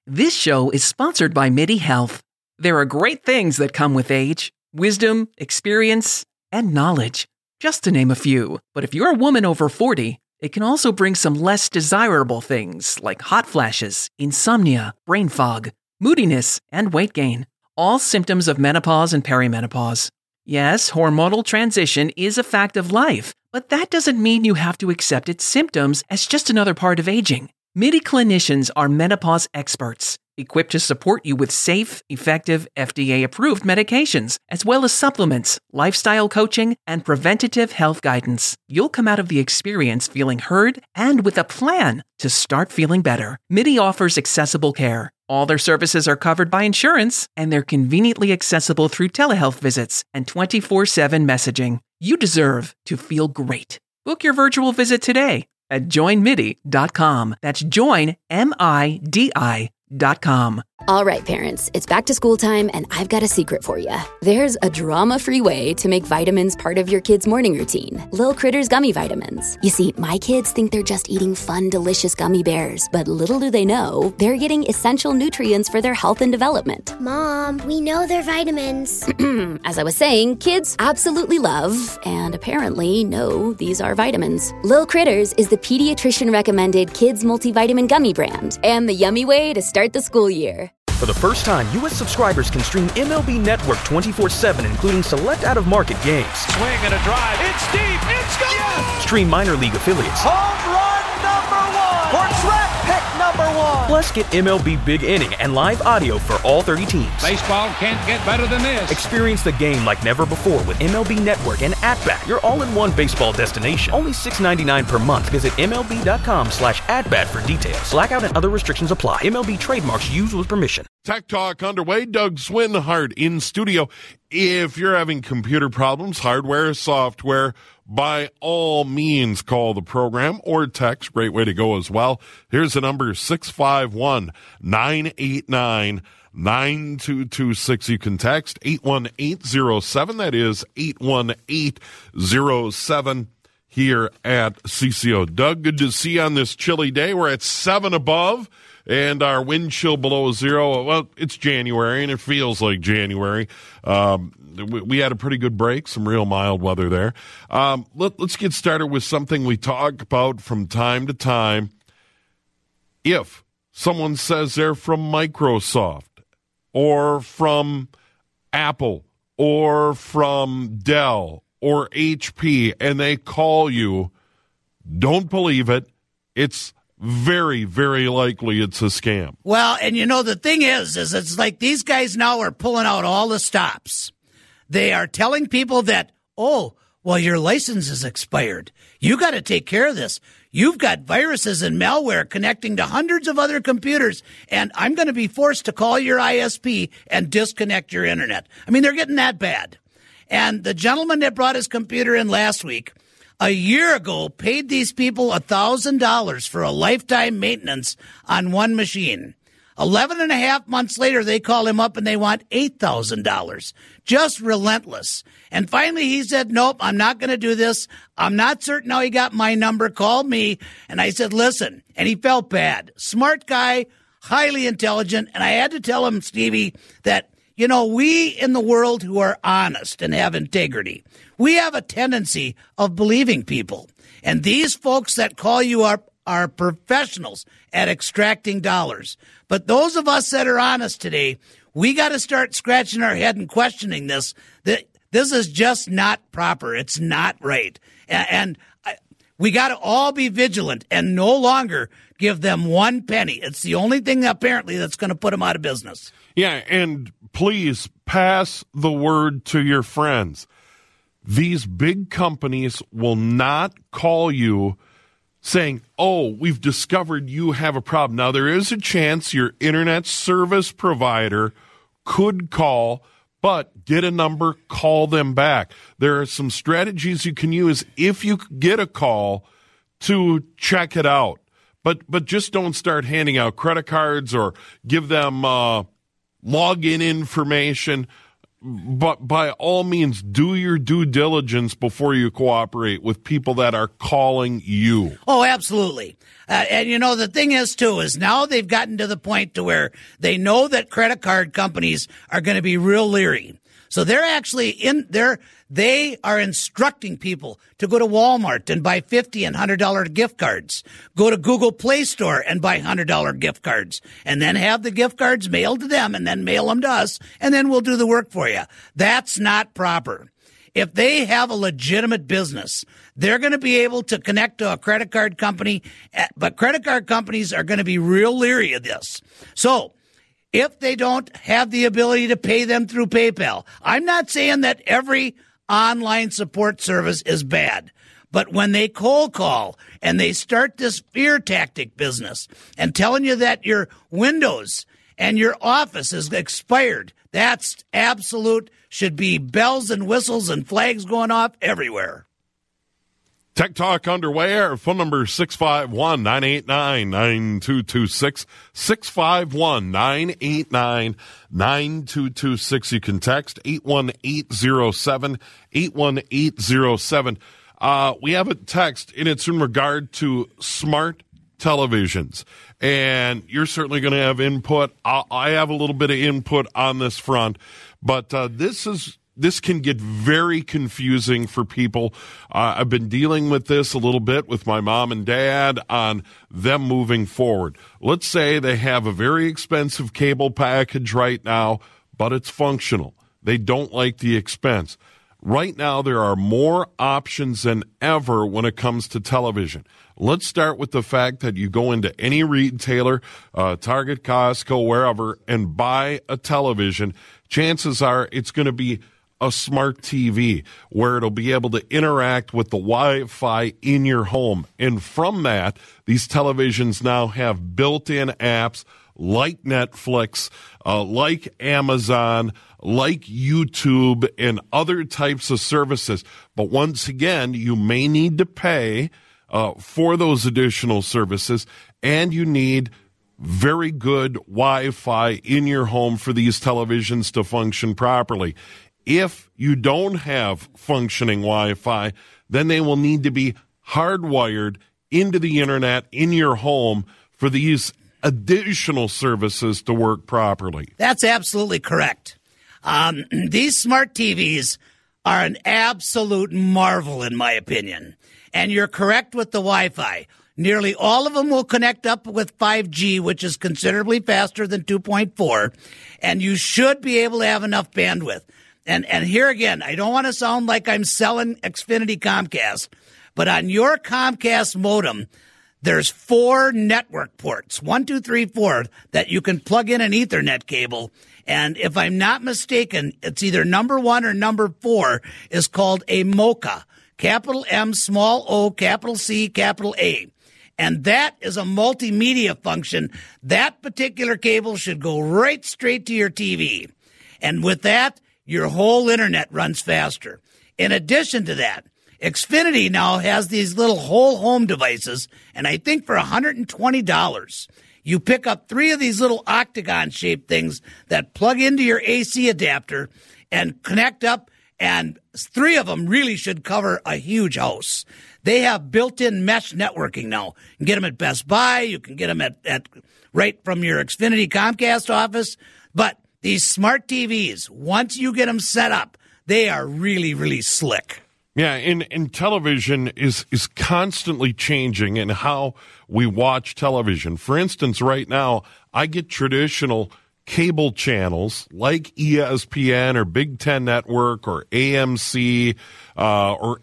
This show is sponsored by MIDI Health. There are great things that come with age: wisdom, experience, and knowledge, just to name a few. But if you're a woman over 40, it can also bring some less desirable things like hot flashes, insomnia, brain fog, moodiness, and weight gain. All symptoms of menopause and perimenopause. Yes, hormonal transition is a fact of life, but that doesn't mean you have to accept its symptoms as just another part of aging. MIDI clinicians are menopause experts, equipped to support you with safe, effective, FDA-approved medications, as well as supplements, lifestyle coaching, and preventative health guidance. You'll come out of the experience feeling heard and with a plan to start feeling better. MIDI offers accessible care. All their services are covered by insurance, and they're conveniently accessible through telehealth visits and 24/7 messaging. You deserve to feel great. Book your virtual visit today at joinmidi.com. That's joinmidi.com. All right, parents, it's back to school time, and I've got a secret for you. There's a drama-free way to make vitamins part of your kid's morning routine. Lil Critters Gummy Vitamins. You see, my kids think they're just eating fun, delicious gummy bears, but little do they know, they're getting essential nutrients for their health and development. Mom, we know they're vitamins. As I was saying, kids absolutely love, and apparently know, these are vitamins. Lil Critters is the pediatrician-recommended kids multivitamin gummy brand, and the yummy way to start the school year. For the first time, U.S. subscribers can stream MLB Network 24/7, including select out-of-market games. Swing and a drive. It's deep. It's gone. Yes! Stream minor league affiliates. Home run number one. Or draft pick number one. Plus, get MLB Big Inning and live audio for all 30 teams. Baseball can't get better than this. Experience the game like never before with MLB Network and At-Bat, your all-in-one baseball destination. Only $6.99 per month. Visit MLB.com/AtBat for details. Blackout and other restrictions apply. MLB trademarks used with permission. Tech Talk underway. Doug Swinhart in studio. If you're having computer problems, hardware, software, by all means call the program or text. Great way to go as well. Here's the number, 651-989-9226. You can text 81807. That is 81807 here at CCO. Doug, good to see you on this chilly day. We're at 7 above. And our wind chill below zero. Well, it's January, and it feels like January. We had a pretty good break, some real mild weather there. Let's get started with something we talk about from time to time. If someone says they're from Microsoft or from Apple or from Dell or HP and they call you, don't believe it. It's very, very likely it's a scam. Well, and you know, the thing is it's like these guys now are pulling out all the stops. They are telling people that, oh, well, your license is expired. You got to take care of this. You've got viruses and malware connecting to hundreds of other computers, and I'm going to be forced to call your ISP and disconnect your internet. I mean, they're getting that bad. And the gentleman that brought his computer in last week, a year ago, paid these people $1,000 for a lifetime maintenance on one machine. 11 and a half months later, they call him up and they want $8,000. Just relentless. And finally, he said, nope, I'm not going to do this. I'm not certain how he got my number. Called me. And I said, listen. And he felt bad. Smart guy, highly intelligent. And I had to tell him, Stevie, that, you know, we in the world who are honest and have integrity, we have a tendency of believing people. And these folks that call you up are professionals at extracting dollars. But those of us that are honest today, we got to start scratching our head and questioning this. That this is just not proper. It's not right. And we got to all be vigilant and no longer give them one penny. It's the only thing apparently that's going to put them out of business. Yeah, and please pass the word to your friends. These big companies will not call you saying, oh, we've discovered you have a problem. Now, there is a chance your internet service provider could call, but get a number, call them back. There are some strategies you can use if you get a call to check it out. But just don't start handing out credit cards or give them login information. But by all means, do your due diligence before you cooperate with people that are calling you. Oh, absolutely. And the thing is too, is now they've gotten to the point to where they know that credit card companies are going to be real leery. So they're actually they are instructing people to go to Walmart and buy $50 and $100 gift cards. Go to Google Play Store and buy $100 gift cards, and then have the gift cards mailed to them and then mail them to us, and then we'll do the work for you. That's not proper. If they have a legitimate business, they're going to be able to connect to a credit card company, but credit card companies are going to be real leery of this. So if they don't have the ability to pay them through PayPal, I'm not saying that every online support service is bad, but when they cold call and they start this fear tactic business and telling you that your Windows and your Office is expired, that's absolute, should be bells and whistles and flags going off everywhere. Tech Talk underway. Our phone number is 651-989-9226. 651-989-9226. You can text 81807, 81807. We have a text, and it's in regard to smart televisions. And you're certainly going to have input. I have a little bit of input on this front, but this can get very confusing for people. I've been dealing with this a little bit with my mom and dad on them moving forward. Let's say they have a very expensive cable package right now, but it's functional. They don't like the expense. Right now, there are more options than ever when it comes to television. Let's start with the fact that you go into any retailer, Target, Costco, wherever, and buy a television. Chances are it's going to be a smart TV where it'll be able to interact with the Wi-Fi in your home. And from that, these televisions now have built-in apps like Netflix, like Amazon, like YouTube, and other types of services. But once again, you may need to pay for those additional services, and you need very good Wi-Fi in your home for these televisions to function properly. If you don't have functioning Wi-Fi, then they will need to be hardwired into the internet in your home for these additional services to work properly. That's absolutely correct. These smart TVs are an absolute marvel, in my opinion. And you're correct with the Wi-Fi. Nearly all of them will connect up with 5G, which is considerably faster than 2.4, and you should be able to have enough bandwidth. And here again, I don't want to sound like I'm selling Xfinity Comcast, but on your Comcast modem, there's 4 network ports, 1, 2, 3, 4, that you can plug in an Ethernet cable. And if I'm not mistaken, it's either number 1 or number 4 is called a MoCA, capital M, small o, capital C, capital A. And that is a multimedia function. That particular cable should go right straight to your TV. And with that, your whole internet runs faster. In addition to that, Xfinity now has these little whole home devices, and I think for $120, you pick up 3 of these little octagon-shaped things that plug into your AC adapter and connect up, and 3 of them really should cover a huge house. They have built-in mesh networking now. You can get them at Best Buy. You can get them at right from your Xfinity Comcast office. But these smart TVs, once you get them set up, they are really, really slick. Yeah, and television is constantly changing in how we watch television. For instance, right now, I get traditional cable channels like ESPN or Big Ten Network or AMC or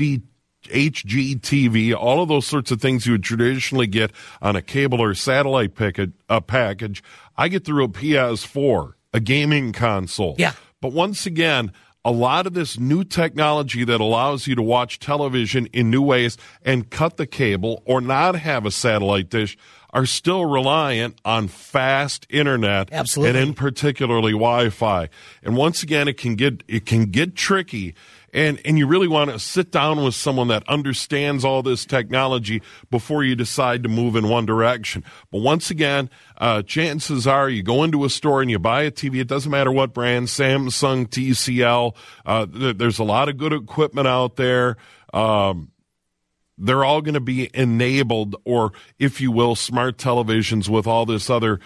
HGTV, all of those sorts of things you would traditionally get on a cable or satellite package. I get through a PS4, a gaming console. Yeah. But once again, a lot of this new technology that allows you to watch television in new ways and cut the cable or not have a satellite dish are still reliant on fast internet. Absolutely. And in particularly Wi-Fi. And once again, it can get tricky. And you really want to sit down with someone that understands all this technology before you decide to move in one direction. But once again, chances are you go into a store and you buy a TV. It doesn't matter what brand, Samsung, TCL. There's a lot of good equipment out there. They're all going to be enabled, or if you will, smart televisions with all this other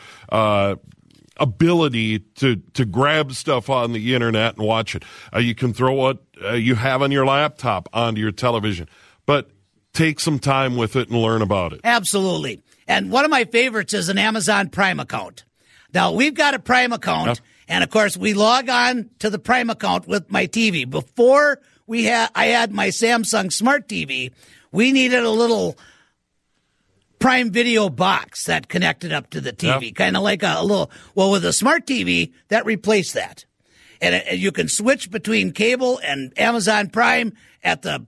ability to grab stuff on the internet and watch it. You can throw what you have on your laptop onto your television, but take some time with it and learn about it. Absolutely. And one of my favorites is an Amazon Prime account. Now, we've got a Prime account, and of course, we log on to the Prime account with my TV. Before I had my Samsung Smart TV, we needed a little Prime Video box that connected up to the TV, kind of like a little, well, with a Smart TV, that replaced that. And you can switch between cable and Amazon Prime at the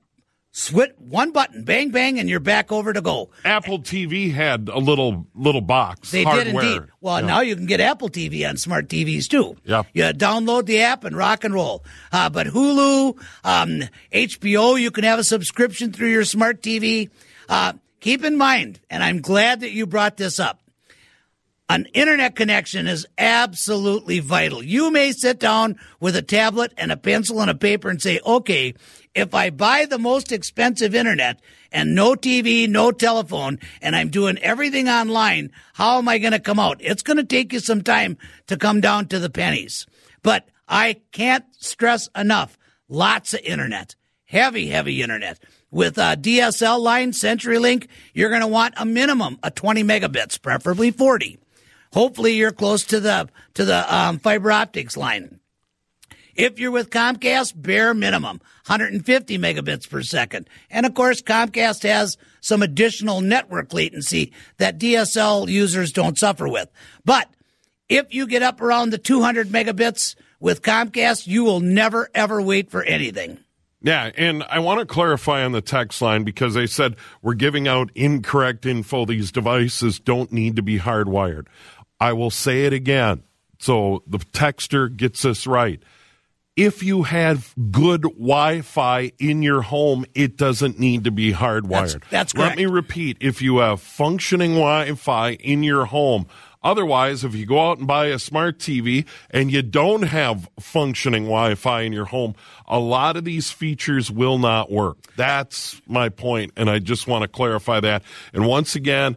one button, bang, bang, and you're back over to go. Apple TV had a little box. They hardware. did indeed. Well, now you can get Apple TV on smart TVs too. Yeah. You download the app and rock and roll. But Hulu, HBO, you can have a subscription through your smart TV. Keep in mind, and I'm glad that you brought this up, an internet connection is absolutely vital. You may sit down with a tablet and a pencil and a paper and say, okay, if I buy the most expensive internet and no TV, no telephone, and I'm doing everything online, how am I going to come out? It's going to take you some time to come down to the pennies. But I can't stress enough, lots of internet, heavy internet. With a DSL line, CenturyLink, you're going to want a minimum of 20 megabits, preferably 40. Hopefully you're close to the fiber optics line. If you're with Comcast, bare minimum, 150 megabits per second. And, of course, Comcast has some additional network latency that DSL users don't suffer with. But if you get up around the 200 megabits with Comcast, you will never, ever wait for anything. Yeah, and I want to clarify on the text line because they said we're giving out incorrect info. These devices don't need to be hardwired. I will say it again so the texter gets this right. If you have good Wi-Fi in your home, it doesn't need to be hardwired. That's correct. Let me repeat. If you have functioning Wi-Fi in your home, otherwise, if you go out and buy a smart TV and you don't have functioning Wi-Fi in your home, a lot of these features will not work. That's my point, and I just want to clarify that. And once again,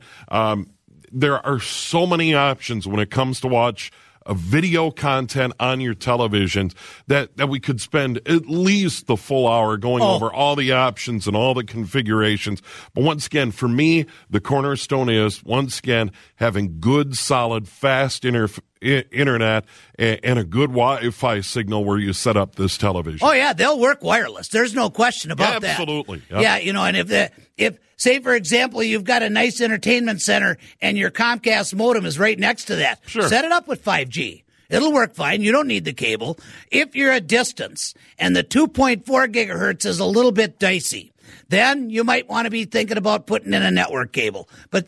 there are so many options when it comes to watch video content on your televisions that we could spend at least the full hour going over all the options and all the configurations. But once again, for me, the cornerstone is, once again, having good, solid, fast internet and a good Wi-Fi signal where you set up this television. Oh, yeah, they'll work wireless. There's no question about that. Absolutely. Yep. Yeah, and if say, for example, you've got a nice entertainment center and your Comcast modem is right next to that. Sure. Set it up with 5G. It'll work fine. You don't need the cable. If you're a distance and the 2.4 gigahertz is a little bit dicey, then you might want to be thinking about putting in a network cable. But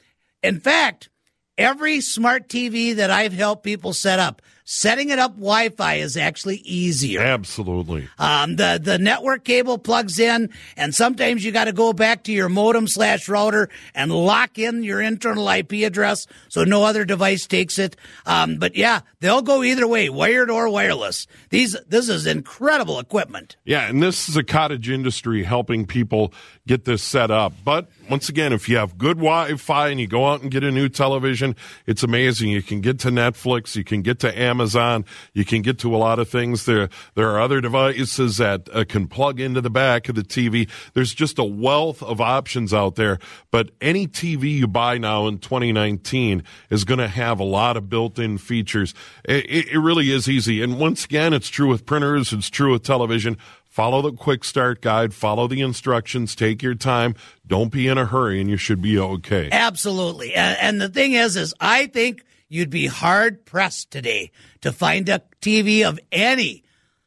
in fact, every smart TV that I've helped people set up, setting it up Wi-Fi is actually easier. Absolutely. The network cable plugs in, and sometimes you got to go back to your modem/router and lock in your internal IP address so no other device takes it. But yeah, they'll go either way, wired or wireless. This is incredible equipment. Yeah, and this is a cottage industry helping people get this set up. But once again, if you have good Wi-Fi and you go out and get a new television, it's amazing. You can get to Netflix, you can get to Amazon, you can get to a lot of things. There are other devices that can plug into the back of the TV. There's just a wealth of options out there. But any TV you buy now in 2019 is going to have a lot of built-in features. It really is easy. And once again, it's true with printers, it's true with television. Follow the quick start guide, follow the instructions, take your time, don't be in a hurry, and you should be okay. Absolutely. And the thing is I think you'd be hard-pressed today to find a TV of any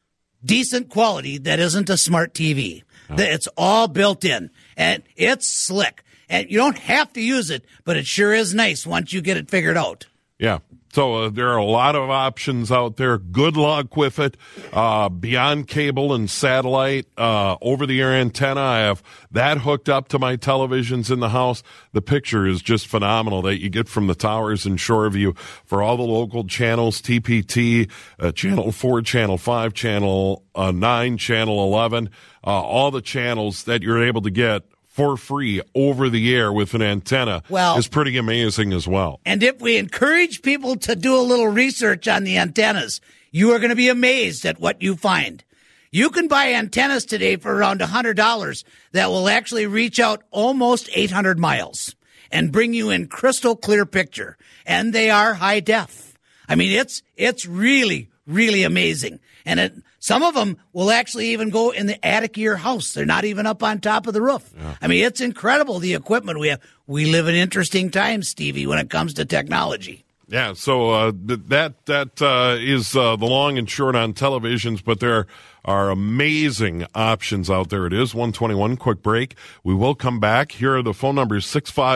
decent quality that isn't a smart TV. It's all built in, and it's slick. And you don't have to use it, but it sure is nice once you get it figured out. Yeah. So there are a lot of options out there. Good luck with it. Beyond cable and satellite, over-the-air antenna. I have that hooked up to my televisions in the house. The picture is just phenomenal that you get from the towers in Shoreview for all the local channels, TPT, Channel 4, Channel 5, Channel 9, Channel 11, all the channels that you're able to get for free over the air with an antenna is pretty amazing as well. And if we encourage people to do a little research on the antennas, you are going to be amazed at what you find. You can buy antennas today for around $100 that will actually reach out almost 800 miles and bring you in crystal clear picture. And they are high def. I mean, it's really, really amazing. And some of them will actually even go in the attic of your house. They're not even up on top of the roof. Yeah. I mean, it's incredible, the equipment we have. We live in interesting times, Stevie, when it comes to technology. Yeah, so that is the long and short on televisions, but there are amazing options out there. It is 1:21, quick break. We will come back. Here are the phone numbers,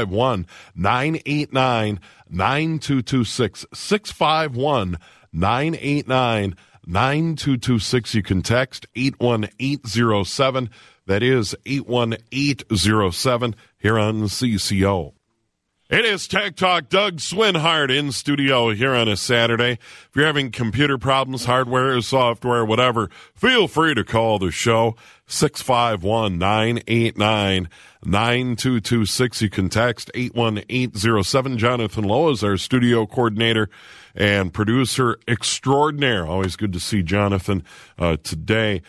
651-989-9226, 651-989-9226. You can text 81807. That is 81807 here on CCO. It is Tech Talk. Doug Swinhart in studio here on a Saturday. If you're having computer problems, hardware, software, whatever, feel free to call the show, 651-989-9226. You can text 81807. Jonathan Lowe is our studio coordinator and producer extraordinaire. Always good to see Jonathan today.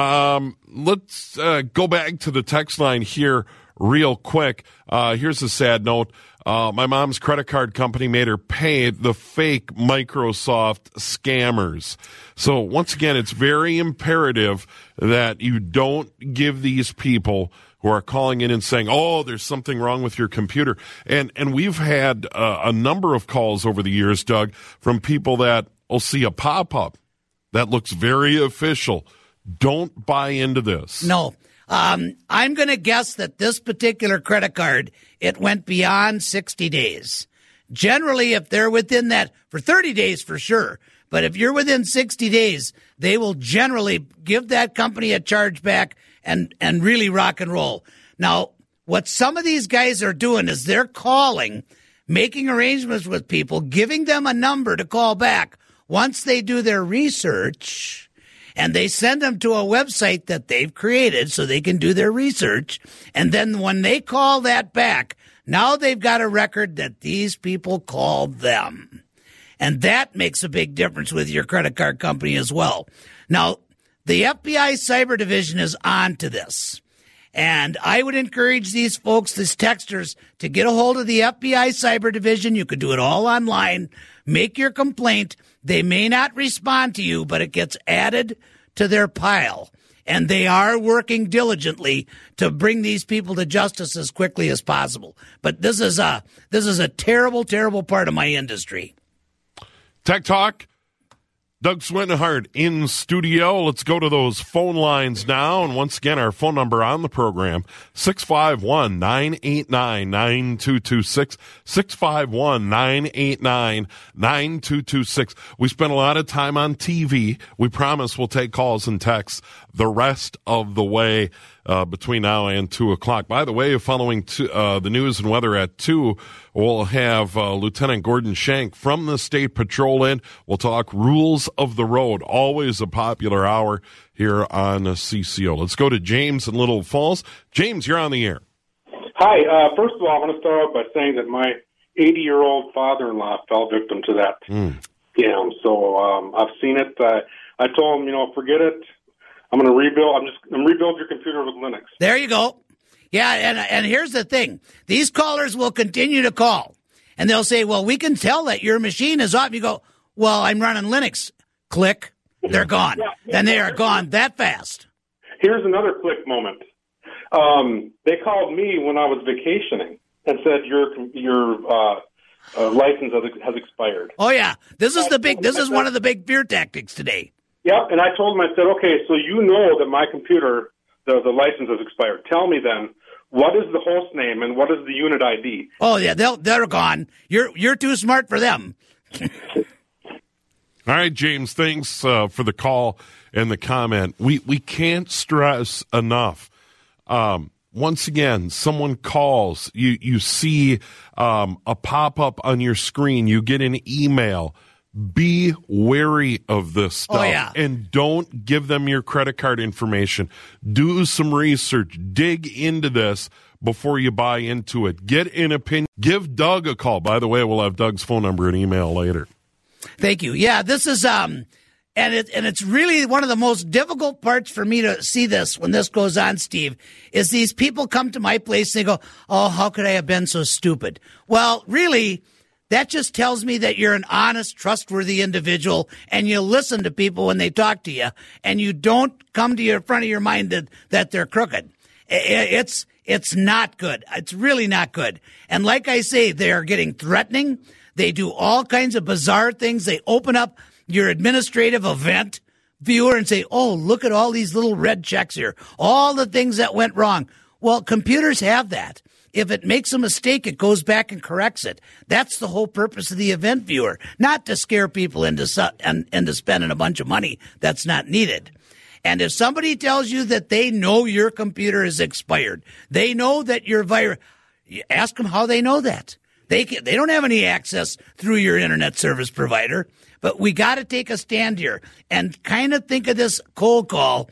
Let's go back to the text line here real quick. Here's a sad note. My mom's credit card company made her pay the fake Microsoft scammers. So once again, it's very imperative that you don't give these people who are calling in and saying, oh, there's something wrong with your computer. And we've had a number of calls over the years, Doug, from people that will see a pop-up that looks very official. Don't buy into this. No. I'm going to guess that this particular credit card, it went beyond 60 days. Generally, if they're within that, for 30 days for sure, but if you're within 60 days, they will generally give that company a charge back and really rock and roll. Now, what some of these guys are doing is they're calling, making arrangements with people, giving them a number to call back once they do their research. And they send them to a website that they've created so they can do their research. And then when they call that back, now they've got a record that these people called them. And that makes a big difference with your credit card company as well. Now, the FBI Cyber Division is on to this. And I would encourage these folks, these texters, to get a hold of the FBI Cyber Division. You could do it all online. Make your complaint. They may not respond to you, but it gets added to their pile. And they are working diligently to bring these people to justice as quickly as possible. But this is a terrible, terrible part of my industry. Tech Talk. Doug Swinhart in studio. Let's go to those phone lines now. And once again, our phone number on the program, 651-989-9226, 651-989-9226. We spent a lot of time on TV. We promise we'll take calls and texts the rest of the way between now and 2 o'clock. By the way, following the news and weather at 2, we'll have Lieutenant Gordon Shank from the State Patrol in. We'll talk rules of the road, always a popular hour here on CCO. Let's go to James in Little Falls. James, you're on the air. Hi. First of all, I want to start out by saying that my 80-year-old father-in-law fell victim to that scam. So I've seen it. I told him, forget it. I'm going to rebuild. I'm rebuild your computer with Linux. There you go. Yeah, and here's the thing. These callers will continue to call, and they'll say, well, we can tell that your machine is off. You go, well, I'm running Linux. Click. They're gone. And they are gone that fast. Here's another click moment. They called me when I was vacationing and said your license has expired. Oh, yeah. This is one of the big fear tactics today. Yeah, and I told them, I said, okay, so you know that my computer, the license has expired. Tell me then, what is the host name and what is the unit ID? Oh, yeah, they're gone. You're too smart for them. All right, James, thanks for the call and the comment. We can't stress enough. Once again, someone calls, you see a pop-up on your screen, you get an email. Be wary of this stuff and don't give them your credit card information. Do some research. Dig into this before you buy into it. Get an opinion. Give Doug a call. By the way, we'll have Doug's phone number and email later. Thank you. Yeah, this is and it's really one of the most difficult parts for me to see this when this goes on, Steve, is these people come to my place and they go, "Oh, how could I have been so stupid?" Well, really, that just tells me that you're an honest, trustworthy individual and you listen to people when they talk to you and you don't come to your front of your mind that they're crooked. It's not good. It's really not good. And like I say, they are getting threatening. They do all kinds of bizarre things. They open up your administrative event viewer and say, "Oh, look at all these little red checks here. All the things that went wrong." Well, computers have that. If it makes a mistake, it goes back and corrects it. That's the whole purpose of the event viewer, not to scare people into spending a bunch of money that's not needed. And if somebody tells you that they know your computer is expired, they know that your virus, ask them how they know that. They don't have any access through your internet service provider, but we got to take a stand here and kind of think of this cold call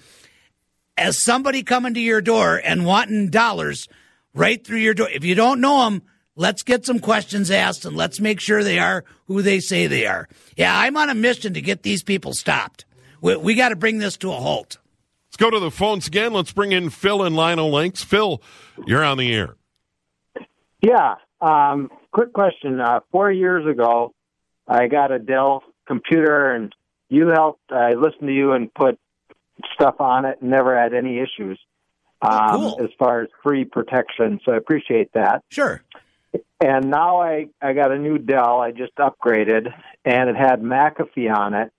as somebody coming to your door and wanting dollars right through your door. If you don't know them, let's get some questions asked and let's make sure they are who they say they are. Yeah, I'm on a mission to get these people stopped. We got to bring this to a halt. Let's go to the phones again. Let's bring in Phil and Lionel Lakes. Phil, you're on the air. Yeah. Quick question. 4 years ago, I got a Dell computer, and you helped. I listened to you and put stuff on it and never had any issues. Cool. As far as free protection, so I appreciate that. Sure. And now I got a new Dell. I just upgraded, and it had McAfee on it.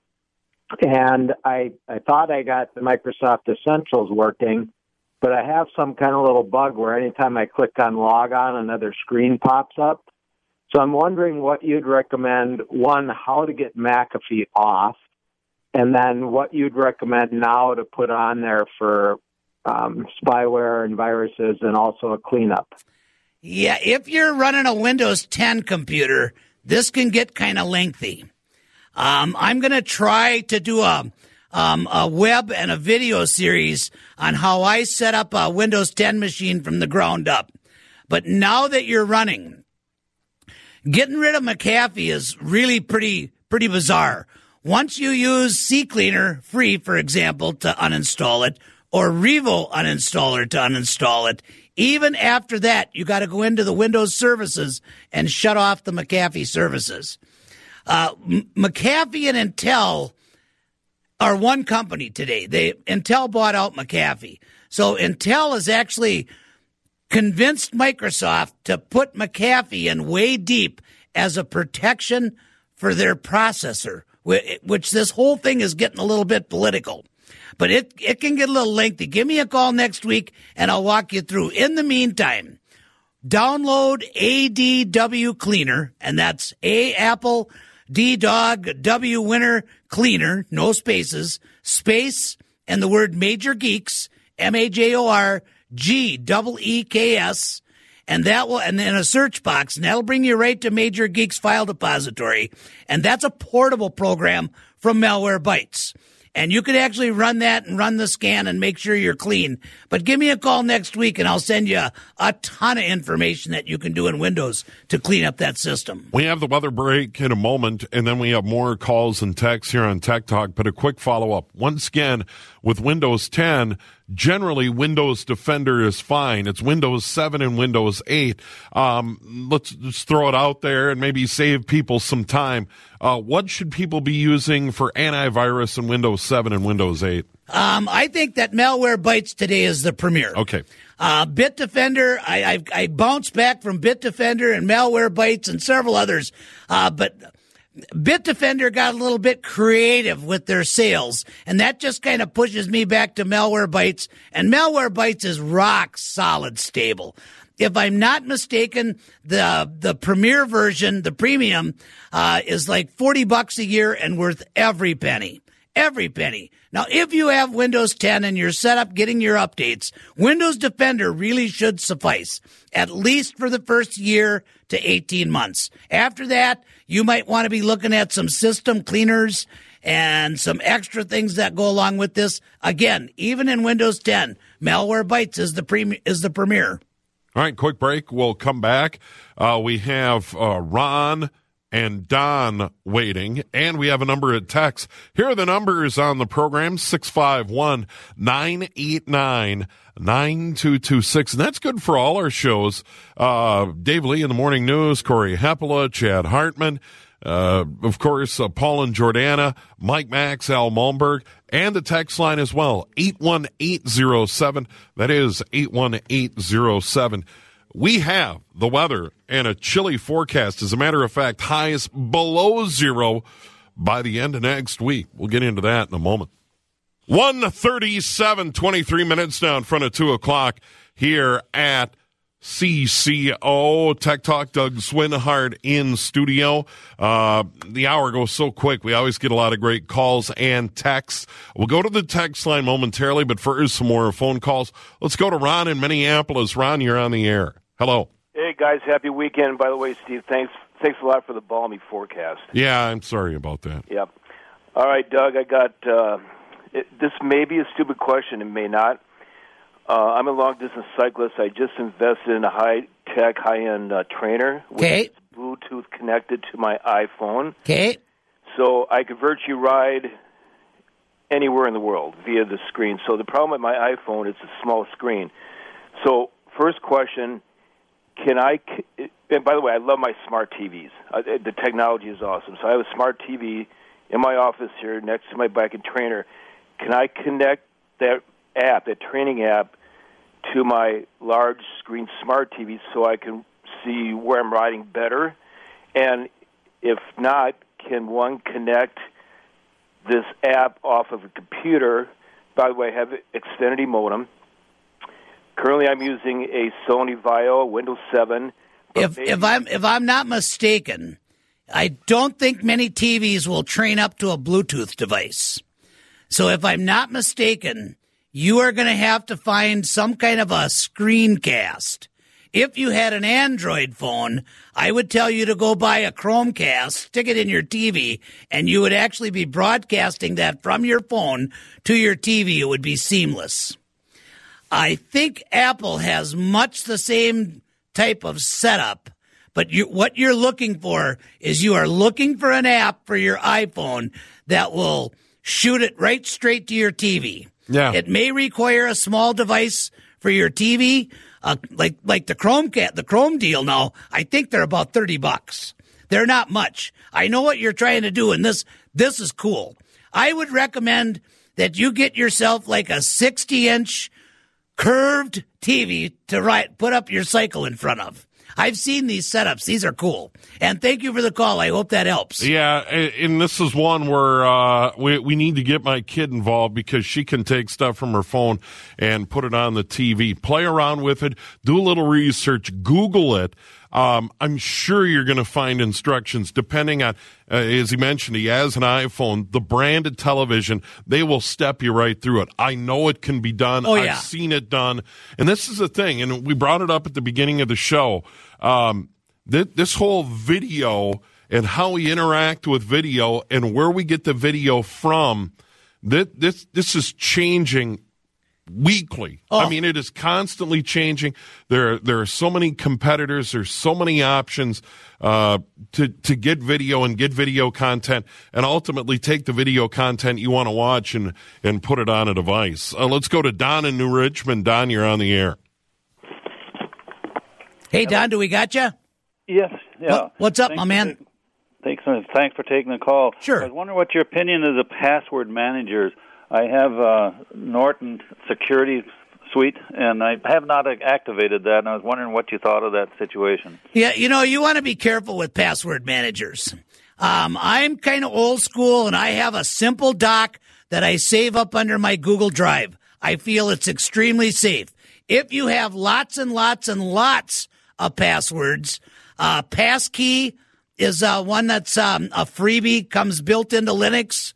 And I thought I got the Microsoft Essentials working, but I have some kind of little bug where anytime I click on log on, another screen pops up. So I'm wondering what you'd recommend, one, how to get McAfee off, and then what you'd recommend now to put on there for spyware and viruses and also a cleanup. Yeah, if you're running a Windows 10 computer, this can get kind of lengthy. I'm going to try to do a web and a video series on how I set up a Windows 10 machine from the ground up. But now that you're running, getting rid of McAfee is really pretty bizarre. Once you use CCleaner free, for example, to uninstall it, or Revo uninstaller to uninstall it, even after that, you got to go into the Windows services and shut off the McAfee services. McAfee and Intel are one company today. Intel bought out McAfee. So Intel has actually convinced Microsoft to put McAfee in way deep as a protection for their processor, which this whole thing is getting a little bit political. But it can get a little lengthy. Give me a call next week, and I'll walk you through. In the meantime, download ADW Cleaner, and that's A Apple, D Dog, W Winner Cleaner, no spaces, space, and the word Major Geeks, MAJORGEEKS, and that will, and then a search box, and that'll bring you right to Major Geeks File Depository, and that's a portable program from Malwarebytes. And you could actually run that and run the scan and make sure you're clean. But give me a call next week, and I'll send you a ton of information that you can do in Windows to clean up that system. We have the weather break in a moment, and then we have more calls and texts here on Tech Talk. But a quick follow-up. Once again, with Windows 10, generally Windows Defender is fine. It's Windows 7 and Windows 8. Let's just throw it out there and maybe save people some time. What should people be using for antivirus in Windows 7 and Windows 8? I think that Malwarebytes today is the premier. Okay. Bitdefender, I bounced back from Bitdefender and Malwarebytes and several others. But Bitdefender got a little bit creative with their sales, and that just kind of pushes me back to Malwarebytes. And Malwarebytes is rock solid stable. if I'm not mistaken, the Premier version, the premium, is like $40 a year and worth every penny. Every penny. Now, if you have Windows 10 and you're set up getting your updates, Windows Defender really should suffice, at least for the first year to 18 months. After that, you might want to be looking at some system cleaners and some extra things that go along with this. Again, even in Windows 10, Malwarebytes is the premier. All right, quick break. We'll come back. We have Ron and Don waiting, and we have a number of texts. Here are the numbers on the program, 651-989-9226, and that's good for all our shows. Dave Lee in the Morning News, Corey Heppola, Chad Hartman, of course, Paul and Jordana, Mike Max, Al Malmberg, and the text line as well, 81807. That is 81807. We have the weather and a chilly forecast. As a matter of fact, highs below zero by the end of next week. We'll get into that in a moment. 1:37, 23 minutes now in front of 2 o'clock here at CCO Tech Talk. Doug Swinhart in studio. The hour goes so quick. We always get a lot of great calls and texts. We'll go to the text line momentarily, but first some more phone calls. Let's go to Ron in Minneapolis. Ron, you're on the air. Hello. Hey, guys. Happy weekend. By the way, Steve, thanks a lot for the balmy forecast. Yeah, I'm sorry about that. Yep. All right, Doug, I got this may be a stupid question. It may not. I'm a long-distance cyclist. I just invested in a high-tech, high-end trainer with Bluetooth connected to my iPhone. Okay. So I could virtually ride anywhere in the world via the screen. So the problem with my iPhone is a small screen. So first question, and by the way, I love my smart TVs. The technology is awesome. So I have a smart TV in my office here next to my bike and trainer. Can I connect that training app, to my large screen smart TV so I can see where I'm riding better? And if not, can one connect this app off of a computer? By the way, I have an Xfinity modem. Currently, I'm using a Sony Vaio Windows 7. If I'm not mistaken, I don't think many TVs will train up to a Bluetooth device. So if I'm not mistaken, you are going to have to find some kind of a screencast. If you had an Android phone, I would tell you to go buy a Chromecast, stick it in your TV, and you would actually be broadcasting that from your phone to your TV. It would be seamless. I think Apple has much the same type of setup, but what you're looking for is you are looking for an app for your iPhone that will shoot it right straight to your TV. Yeah. It may require a small device for your TV, like the Chromecast, the Chrome deal now. I think they're about $30. They're not much. I know what you're trying to do, and this is cool. I would recommend that you get yourself like a 60-inch curved TV to put up your cycle in front of. I've seen these setups. These are cool. And thank you for the call. I hope that helps. Yeah, and this is one where we need to get my kid involved because she can take stuff from her phone and put it on the TV. Play around with it. Do a little research. Google it. I'm sure you're going to find instructions depending on, as he mentioned, he has an iPhone, the branded television, they will step you right through it. I know it can be done. Oh, yeah. I've seen it done. And this is the thing, and we brought it up at the beginning of the show. This whole video and how we interact with video and where we get the video from, this is changing weekly. Oh. I mean, it is constantly changing. There are so many competitors. There's so many options to get video and get video content and ultimately take the video content you want to watch and put it on a device. Let's go to Don in New Richmond. Don, you're on the air. Hey, Don, do we got you? Yes. Yeah. What's up, my man? Thanks for taking the call. Sure. I was wondering what your opinion is of password managers. I have Norton Security Suite, and I have not activated that, and I was wondering what you thought of that situation. Yeah, you want to be careful with password managers. I'm kind of old school, and I have a simple doc that I save up under my Google Drive. I feel it's extremely safe. if you have lots and lots and lots of passwords, Passkey is one that's a freebie, comes built into Linux.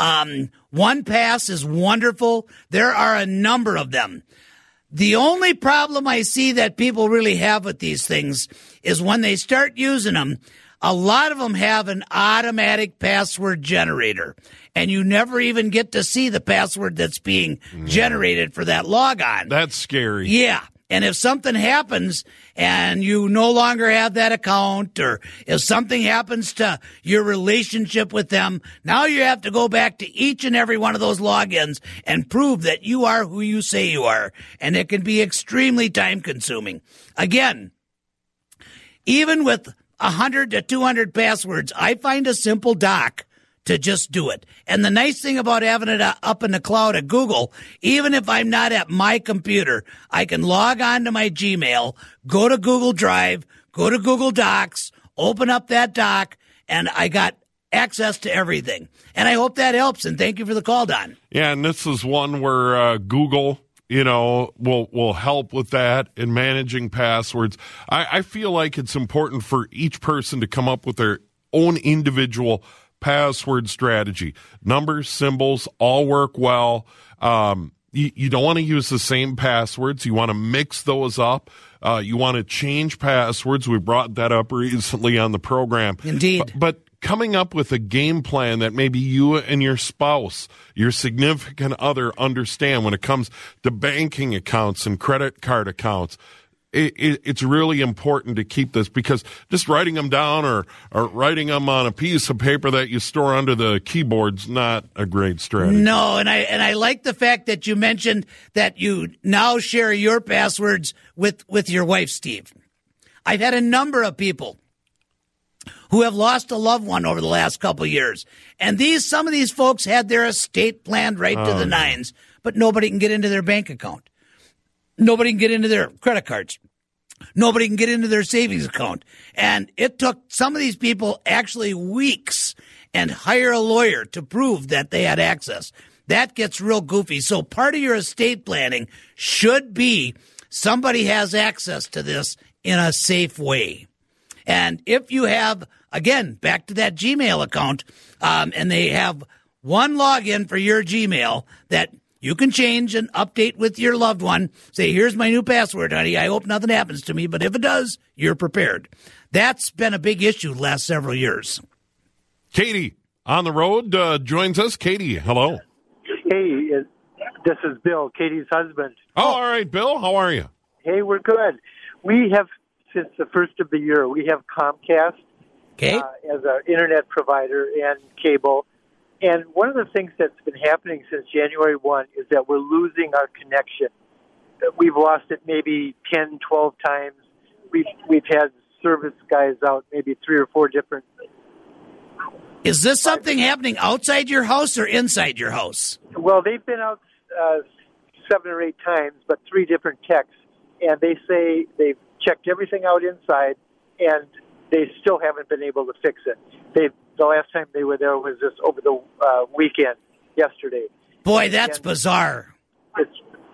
1Pass is wonderful. There are a number of them. The only problem I see that people really have with these things is when they start using them, a lot of them have an automatic password generator, and you never even get to see the password that's being generated for that logon. That's scary. Yeah. And if something happens and you no longer have that account, or if something happens to your relationship with them, now you have to go back to each and every one of those logins and prove that you are who you say you are. And it can be extremely time consuming. Again, even with 100 to 200 passwords, I find a simple doc to just do it. And the nice thing about having it up in the cloud at Google, even if I'm not at my computer, I can log on to my Gmail, go to Google Drive, go to Google Docs, open up that doc, and I got access to everything. And I hope that helps, and thank you for the call, Don. Yeah, and this is one where Google, will help with that in managing passwords. I feel like it's important for each person to come up with their own individual password strategy. Numbers, symbols, all work well. You don't want to use the same passwords. You want to mix those up. You want to change passwords. We brought that up recently on the program. Indeed. But coming up with a game plan that maybe you and your spouse, your significant other, understand when it comes to banking accounts and credit card accounts. It's really important to keep this, because just writing them down or writing them on a piece of paper that you store under the keyboard's not a great strategy. No, and I like the fact that you mentioned that you now share your passwords with your wife, Steve. I've had a number of people who have lost a loved one over the last couple of years, and some of these folks had their estate planned right to the nines, but nobody can get into their bank account. Nobody can get into their credit cards. Nobody can get into their savings account. And it took some of these people actually weeks and hire a lawyer to prove that they had access. That gets real goofy. So part of your estate planning should be somebody has access to this in a safe way. And if you have, again, back to that Gmail account, and they have one login for your Gmail that you can change and update with your loved one. Say, here's my new password, honey. I hope nothing happens to me, but if it does, you're prepared. That's been a big issue the last several years. Katie on the road joins us. Katie, hello. Hey, this is Bill, Katie's husband. Oh, all right, Bill. How are you? Hey, we're good. We have, since the first of the year, we have Comcast as our internet provider and cable. And one of the things that's been happening since January 1 is that we're losing our connection. We've lost it maybe 10, 12 times. We've had service guys out maybe 3 or 4 different. Is this something happening outside your house or inside your house? Well, they've been out 7 or 8 times, but 3 different techs. And they say they've checked everything out inside, and they still haven't been able to fix it. The last time they were there was just over the weekend, yesterday. Boy, that's bizarre. It's,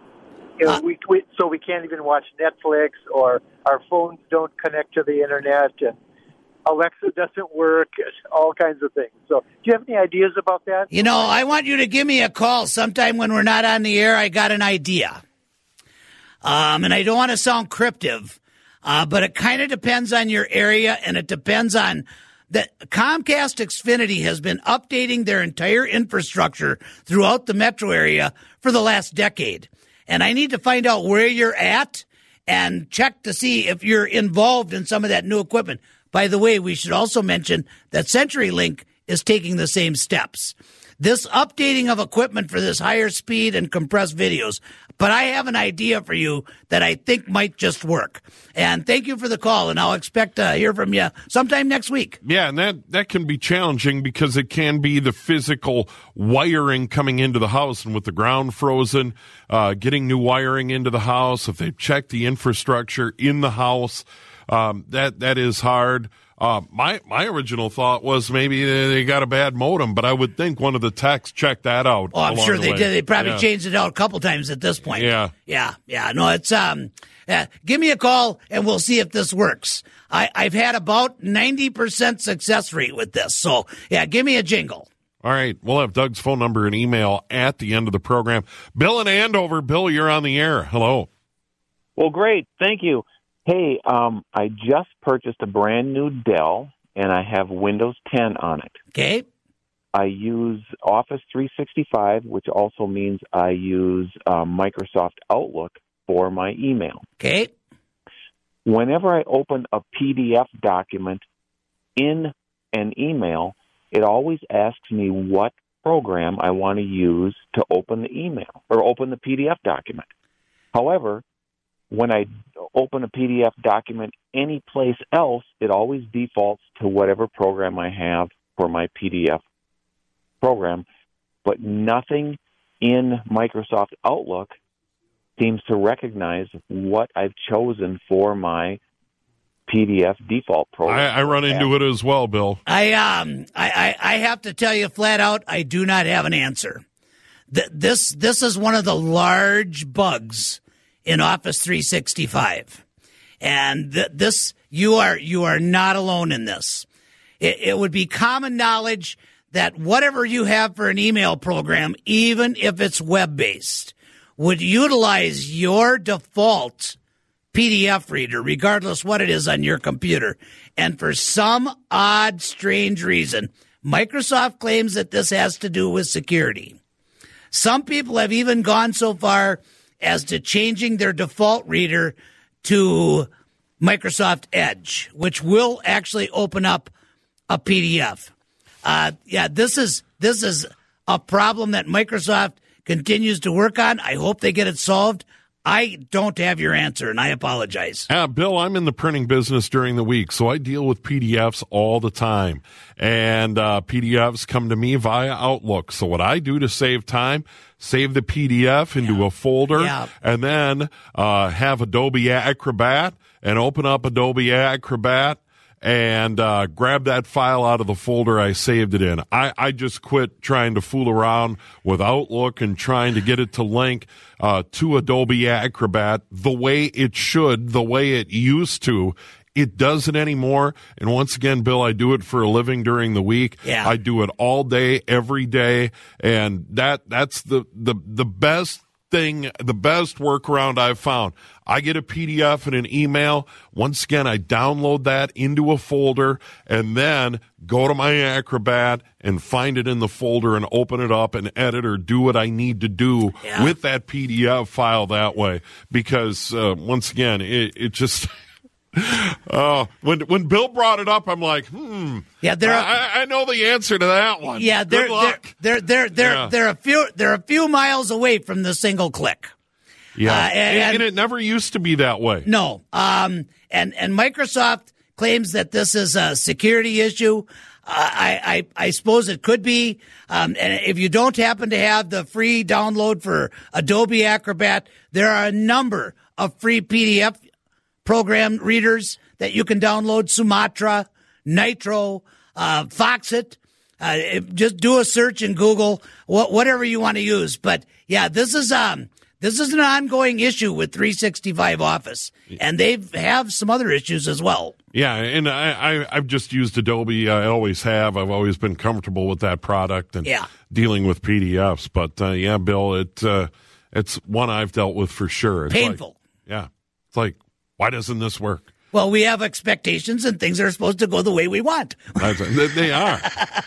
so we can't even watch Netflix, or our phones don't connect to the internet, and Alexa doesn't work, all kinds of things. So do you have any ideas about that? I want you to give me a call sometime when we're not on the air. I got an idea. And I don't want to sound cryptic, but it kind of depends on your area, and it depends on that Comcast Xfinity has been updating their entire infrastructure throughout the metro area for the last decade. And I need to find out where you're at and check to see if you're involved in some of that new equipment. By the way, we should also mention that CenturyLink is taking the same steps. This updating of equipment for this higher speed and compressed videos. But I have an idea for you that I think might just work. And thank you for the call, and I'll expect to hear from you sometime next week. Yeah, and that can be challenging because it can be the physical wiring coming into the house, and with the ground frozen, getting new wiring into the house, if they've checked the infrastructure in the house, that is hard. My original thought was maybe they got a bad modem, but I would think one of the techs checked that out. Oh, I'm sure they did. They probably Yeah. changed it out a couple times at this point. Yeah. Yeah. No, it's give me a call and we'll see if this works. I've had about 90% success rate with this. So, yeah, give me a jingle. All right. We'll have Doug's phone number and email at the end of the program. Bill in Andover. Bill, you're on the air. Hello. Well, great. Thank you. Hey, I just purchased a brand new Dell, and I have Windows 10 on it. Okay. I use Office 365, which also means I use Microsoft Outlook for my email. Okay. Whenever I open a PDF document in an email, it always asks me what program I want to use to open the email or open the PDF document. However, when I open a PDF document anyplace else, it always defaults to whatever program I have for my PDF program, but nothing in Microsoft Outlook seems to recognize what I've chosen for my PDF default program. I run into it as well, Bill. I have to tell you flat out, I do not have an answer. This is one of the large bugs in Office 365, and this you are not alone in this. It would be common knowledge that whatever you have for an email program, even if it's web-based, would utilize your default PDF reader, regardless what it is on your computer. And for some odd, strange reason, Microsoft claims that this has to do with security. Some people have even gone so far as to changing their default reader to Microsoft Edge, which will actually open up a PDF. This is a problem that Microsoft continues to work on. I hope they get it solved. I don't have your answer, and I apologize. Bill, I'm in the printing business during the week, so I deal with PDFs all the time. And PDFs come to me via Outlook. So what I do to save time, save the PDF into a folder, and then have Adobe Acrobat and open up Adobe Acrobat and grab that file out of the folder I saved it in. I just quit trying to fool around with Outlook and trying to get it to link to Adobe Acrobat the way it should, the way it used to. It doesn't anymore. And once again, Bill, I do it for a living during the week. Yeah. I do it all day, every day. And that's the best thing, the best workaround I've found. I get a PDF and an email. Once again, I download that into a folder and then go to my Acrobat and find it in the folder and open it up and edit or do what I need to do with that PDF file that way. Because once again, it just... when Bill brought it up, I'm like, I know the answer to that one. Yeah, Good luck. They're a few miles away from the single click. Yeah, and it never used to be that way. No, and Microsoft claims that this is a security issue. I suppose it could be. And if you don't happen to have the free download for Adobe Acrobat, there are a number of free PDF program readers that you can download: Sumatra, Nitro, Foxit. Just do a search in Google, whatever you want to use. But yeah, this is an ongoing issue with 365 Office, and they have some other issues as well. Yeah, and I've just used Adobe. I always have. I've always been comfortable with that product and dealing with PDFs. But Bill, it's one I've dealt with for sure. It's painful. It's like, why doesn't this work? Well, we have expectations and things are supposed to go the way we want. They are.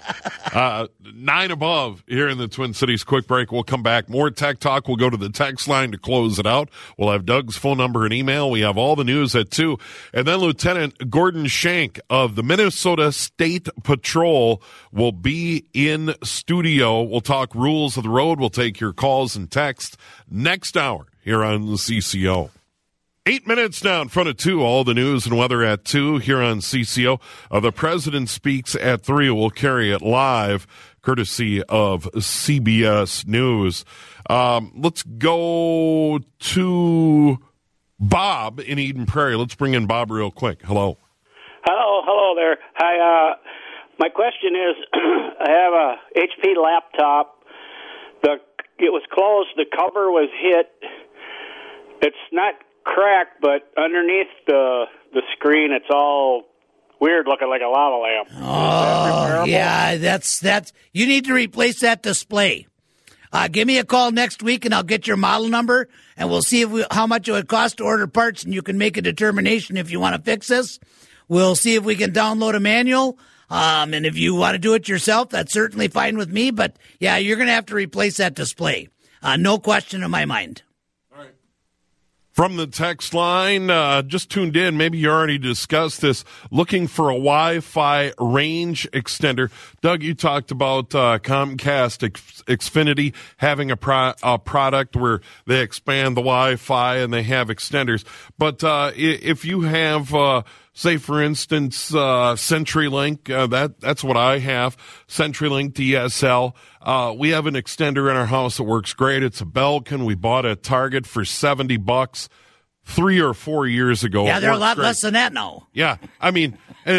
9 above here in the Twin Cities. Quick break. We'll come back. More Tech Talk. We'll go to the text line to close it out. We'll have Doug's phone number and email. We have all the news at 2. And then Lieutenant Gordon Shank of the Minnesota State Patrol will be in studio. We'll talk rules of the road. We'll take your calls and texts next hour here on the CCO. 8 minutes now in front of 2. All the news and weather at 2 here on CCO. The President Speaks at 3. We'll carry it live, courtesy of CBS News. Let's go to Bob in Eden Prairie. Let's bring in Bob real quick. Hello. Hello. hello there. Hi. My question is, I have a HP laptop. It was closed. The cover was hit. It's not cracked, but underneath the screen, it's all weird, looking like a lava lamp. Oh, yeah, that's. You need to replace that display. Give me a call next week, and I'll get your model number, and we'll see how much it would cost to order parts, and you can make a determination if you want to fix this. We'll see if we can download a manual. And if you want to do it yourself, that's certainly fine with me. But, yeah, you're going to have to replace that display. No question in my mind. All right. From the text line, just tuned in. Maybe you already discussed this. Looking for a Wi-Fi range extender. Doug, you talked about Comcast Xfinity having a product where they expand the Wi-Fi and they have extenders. But if you have... say, for instance, CenturyLink, that's what I have, CenturyLink DSL. We have an extender in our house that works great. It's a Belkin. We bought it at Target for $70 3 or 4 years ago. Yeah, they're a lot less than that now. Yeah, I mean,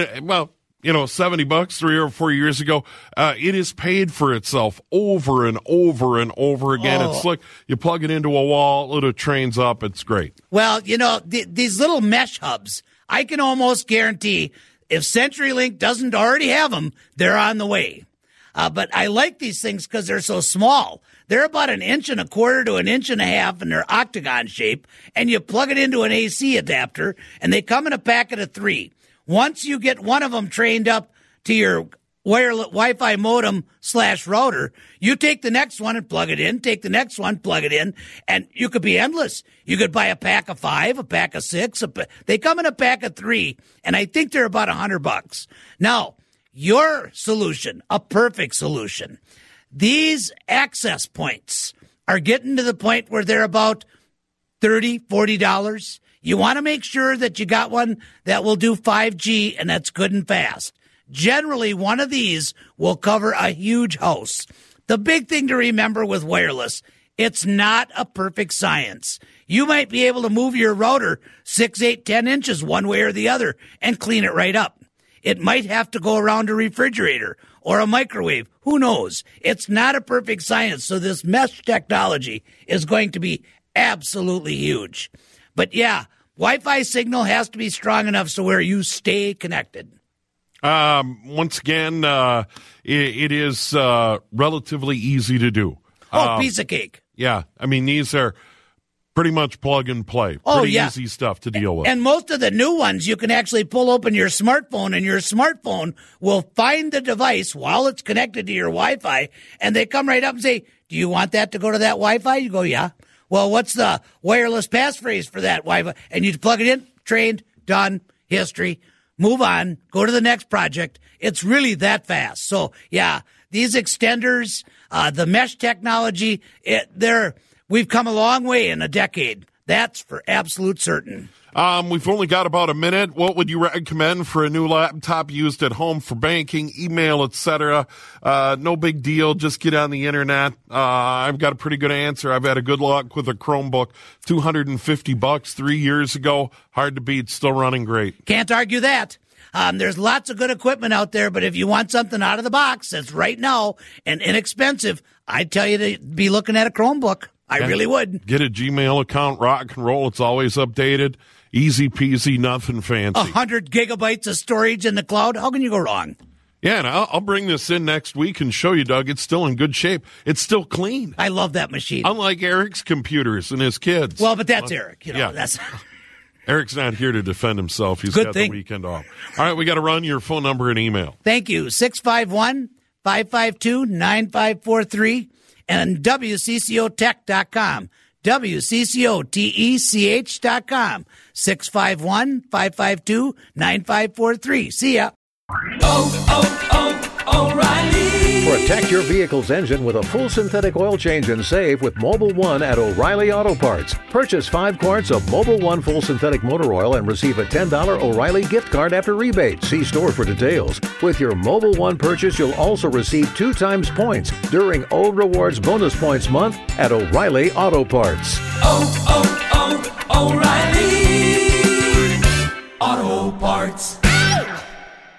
$70 3 or 4 years ago. It has paid for itself over and over and over again. It's like you plug it into a wall, it trains up. It's great. Well, these little mesh hubs, I can almost guarantee if CenturyLink doesn't already have them, they're on the way. But I like these things because they're so small. They're about 1.25 inches to 1.5 inches, and they're octagon shape. And you plug it into an AC adapter, and they come in a packet of 3. Once you get one of them trained up to your wireless Wi-Fi modem / router, you take the next one and plug it in, take the next one, plug it in, and you could be endless. You could buy a pack of 5, a pack of 6. They come in a pack of 3, and I think they're about $100. Now, your solution, a perfect solution. These access points are getting to the point where they're about $30, $40. You want to make sure that you got one that will do 5G and that's good and fast. Generally, one of these will cover a huge house. The big thing to remember with wireless, it's not a perfect science. You might be able to move your router 6, 8, 10 inches one way or the other and clean it right up. It might have to go around a refrigerator or a microwave. Who knows? It's not a perfect science, so this mesh technology is going to be absolutely huge. But yeah, Wi-Fi signal has to be strong enough so where you stay connected. Once again, it is relatively easy to do. Piece of cake. Yeah, I mean, these are pretty much plug and play. Pretty easy stuff to deal with. And most of the new ones, you can actually pull open your smartphone, and your smartphone will find the device while it's connected to your Wi-Fi, and they come right up and say, do you want that to go to that Wi-Fi? You go, yeah. Well, what's the wireless passphrase for that Wi-Fi? And you plug it in, trained, done, history, move on, go to the next project. It's really that fast. So, yeah, these extenders, the mesh technology, we've come a long way in a decade. That's for absolute certain. We've only got about a minute. What would you recommend for a new laptop used at home for banking, email, etc.? No big deal. Just get on the internet. I've got a pretty good answer. I've had a good luck with a Chromebook. $250 3 years ago. Hard to beat. Still running great. Can't argue that. There's lots of good equipment out there, but if you want something out of the box that's right now and inexpensive, I'd tell you to be looking at a Chromebook. I really would. Get a Gmail account, rock and roll. It's always updated. Easy peasy, nothing fancy. 100 gigabytes of storage in the cloud. How can you go wrong? Yeah, and I'll bring this in next week and show you, Doug. It's still in good shape. It's still clean. I love that machine. Unlike Eric's computers and his kids. Well, but that's Eric. That's Eric's not here to defend himself. He's got the weekend off. All right, we got to run your phone number and email. Thank you. 651-552-9543 and WCCOtech.com. WCCOTECH.com. 651-552-9543. See ya. O'Reilly. Protect your vehicle's engine with a full synthetic oil change and save with Mobil 1 at O'Reilly Auto Parts. Purchase 5 quarts of Mobil 1 full synthetic motor oil and receive a $10 O'Reilly gift card after rebate. See store for details. With your Mobil 1 purchase, you'll also receive 2 times points during O Rewards Bonus Points Month at O'Reilly Auto Parts. O'Reilly Auto Parts.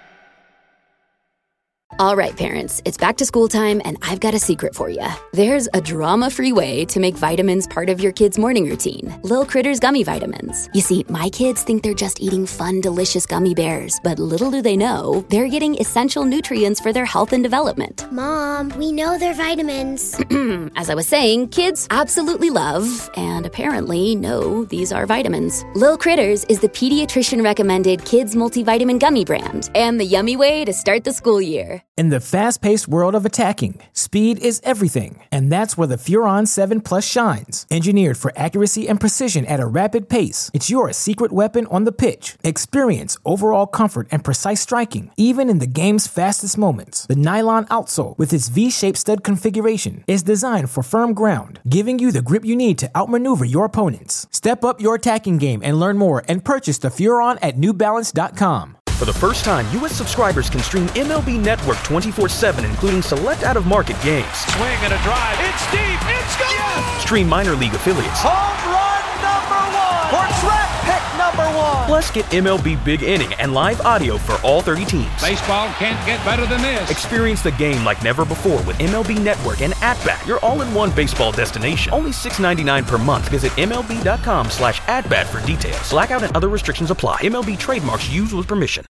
All right, parents, it's back to school time, and I've got a secret for you. There's a drama-free way to make vitamins part of your kids' morning routine. Lil Critters Gummy Vitamins. You see, my kids think they're just eating fun, delicious gummy bears, but little do they know, they're getting essential nutrients for their health and development. Mom, we know they're vitamins. As I was saying, kids absolutely love, and apparently know, these are vitamins. Lil Critters is the pediatrician-recommended kids multivitamin gummy brand, and the yummy way to start the school year. In the fast-paced world of attacking, speed is everything, and that's where the Furon 7 Plus shines. Engineered for accuracy and precision at a rapid pace, it's your secret weapon on the pitch. Experience overall comfort and precise striking, even in the game's fastest moments. The nylon outsole, with its V-shaped stud configuration, is designed for firm ground, giving you the grip you need to outmaneuver your opponents. Step up your attacking game and learn more and purchase the Furon at NewBalance.com. For the first time, U.S. subscribers can stream MLB Network 24/7, including select out-of-market games. Swing and a drive. It's deep. It's gone. Yes. Stream minor league affiliates. Home run number 1 for draft pick number 1. Plus, get MLB Big Inning and live audio for all 30 teams. Baseball can't get better than this. Experience the game like never before with MLB Network and At-Bat, your all-in-one baseball destination. Only $6.99 per month. Visit MLB.com/atbat for details. Blackout and other restrictions apply. MLB trademarks used with permission.